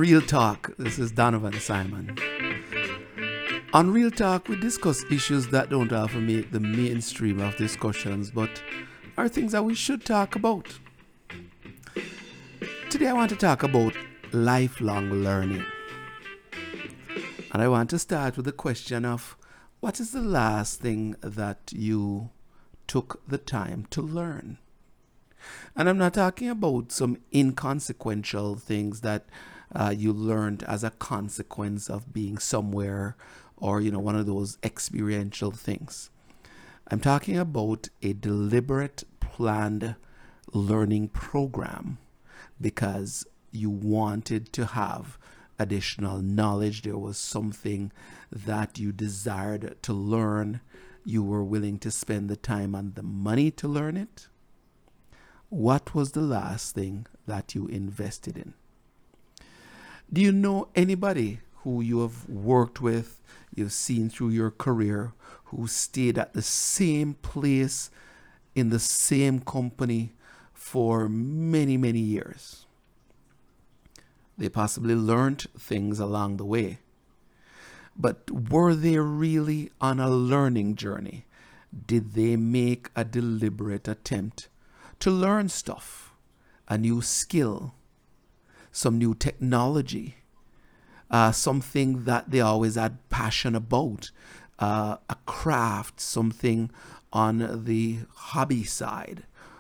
Real Talk. This is Donovan Simon. On Real Talk, we discuss issues that don't often make the mainstream of discussions, but are things that we should talk about. Today, I want to talk about lifelong learning. And I want to start with the question of what is the last thing that you took the time to learn? And I'm not talking about some inconsequential things that you learned as a consequence of being somewhere or, one of those experiential things. I'm talking about a deliberate, planned learning program because you wanted to have additional knowledge. There was something that you desired to learn. You were willing to spend the time and the money to learn it. What was the last thing that you invested in? Do you know anybody who you have worked with, you've seen through your career, who stayed at the same place in the same company for many, many years? They possibly learned things along the way. But were they really on a learning journey? Did they make a deliberate attempt to learn stuff, a new skill, some new technology, something that they always had passion about, a craft, something on the hobby side?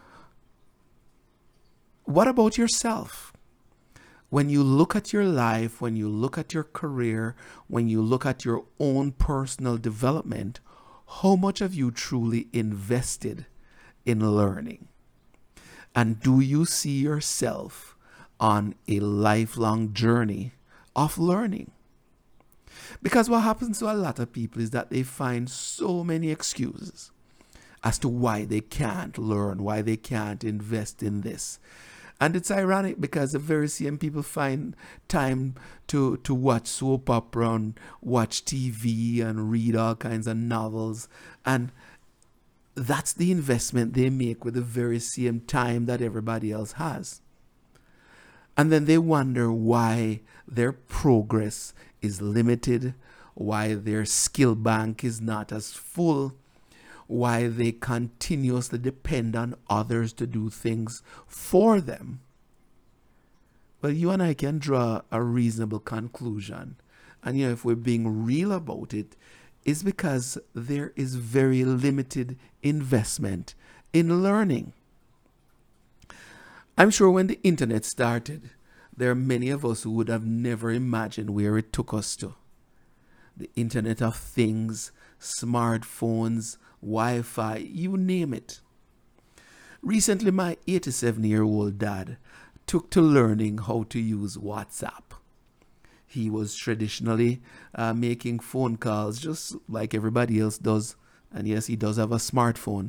What about yourself? When you look at your life, when you look at your career, when you look at your own personal development, how much have you truly invested in learning? And do you see yourself on a lifelong journey of learning? Because what happens to a lot of people is that they find so many excuses as to why they can't learn, why they can't invest in this. And it's ironic because the very same people find time to watch soap opera and watch TV and read all kinds of novels. And that's the investment they make with the very same time that everybody else has. And then they wonder why their progress is limited, why their skill bank is not as full, why they continuously depend on others to do things for them. Well, you and I can draw a reasonable conclusion. And if we're being real about it, is because there is very limited investment in learning. I'm sure when the internet started, there are many of us who would have never imagined where it took us to. The Internet of Things, smartphones, Wi-Fi, you name it. Recently, my 87-year-old dad took to learning how to use WhatsApp. He was traditionally making phone calls just like everybody else does. And yes, he does have a smartphone.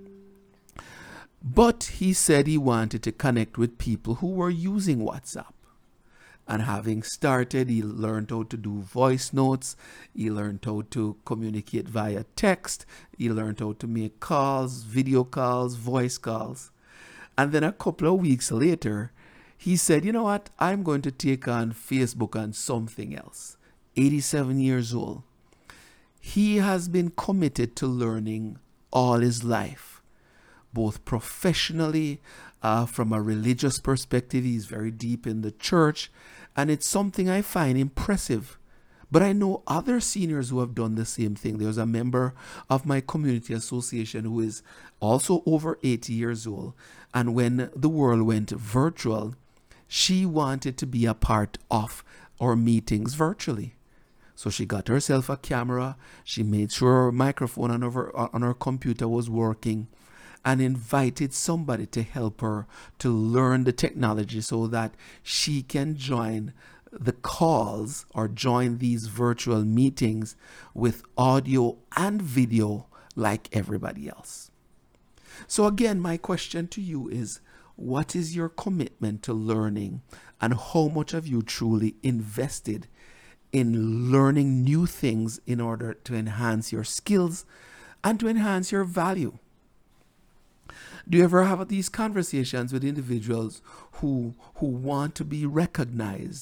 But he said he wanted to connect with people who were using WhatsApp. And having started, he learned how to do voice notes. He learned how to communicate via text. He learned how to make calls, video calls, voice calls. And then a couple of weeks later, he said, you know what, I'm going to take on Facebook and something else. 87 years old. He has been committed to learning all his life, both professionally, from a religious perspective. He's very deep in the church, and it's something I find impressive. But I know other seniors who have done the same thing. There's a member of my community association who is also over 80 years old, and when the world went virtual, she wanted to be a part of our meetings virtually. So she got herself a camera, she made sure her microphone on her computer was working, and invited somebody to help her to learn the technology so that she can join the calls or join these virtual meetings with audio and video like everybody else. So again, my question to you is, what is your commitment to learning, and how much have you truly invested in learning new things in order to enhance your skills and to enhance your value? Do you ever have these conversations with individuals who want to be recognized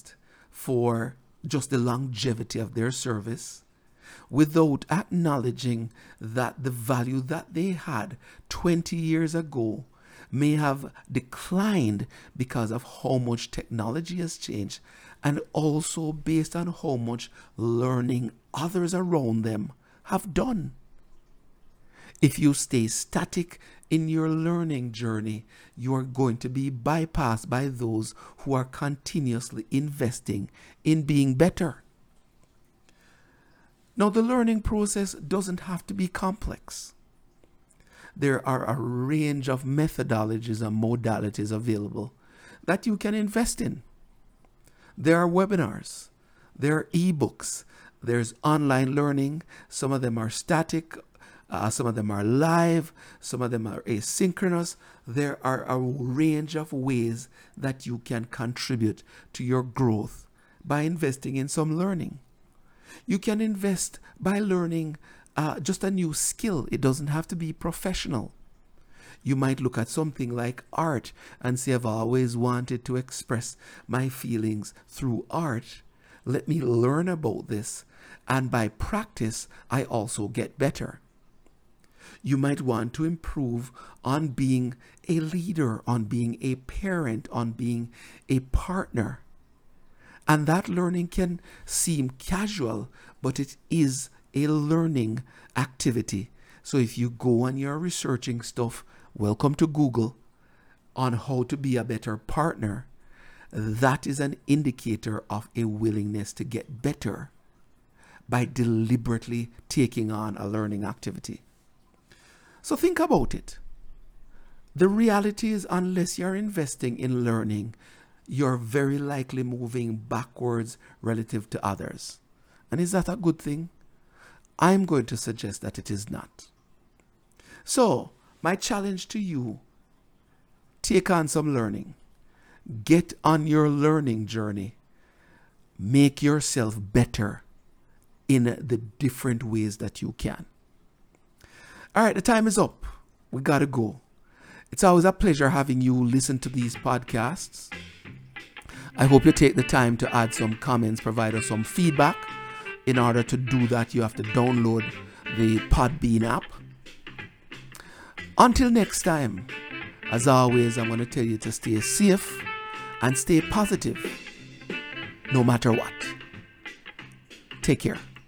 for just the longevity of their service without acknowledging that the value that they had 20 years ago may have declined because of how much technology has changed, and also based on how much learning others around them have done. If you stay static in your learning journey, you are going to be bypassed by those who are continuously investing in being better. Now, the learning process doesn't have to be complex. There are a range of methodologies and modalities available that you can invest in. There are webinars, there are ebooks, there's online learning. Some of them are static, some of them are live, some of them are asynchronous. There are a range of ways that you can contribute to your growth by investing in some learning. You can invest by learning just a new skill. It doesn't have to be professional. You might look at something like art and say, I've always wanted to express my feelings through art. Let me learn about this. And by practice, I also get better. You might want to improve on being a leader, on being a parent, on being a partner. And that learning can seem casual, but it is a learning activity. So if you go and you're researching stuff, welcome to Google, on how to be a better partner, that is an indicator of a willingness to get better by deliberately taking on a learning activity. So think about it. The reality is, unless you're investing in learning, you're very likely moving backwards relative to others. And is that a good thing? I'm going to suggest that it is not. So, my challenge to you, take on some learning. Get on your learning journey. Make yourself better in the different ways that you can. All right, the time is up. We got to go. It's always a pleasure having you listen to these podcasts. I hope you take the time to add some comments, provide us some feedback. In order to do that, you have to download the Podbean app. Until next time, as always, I'm going to tell you to stay safe and stay positive, no matter what. Take care.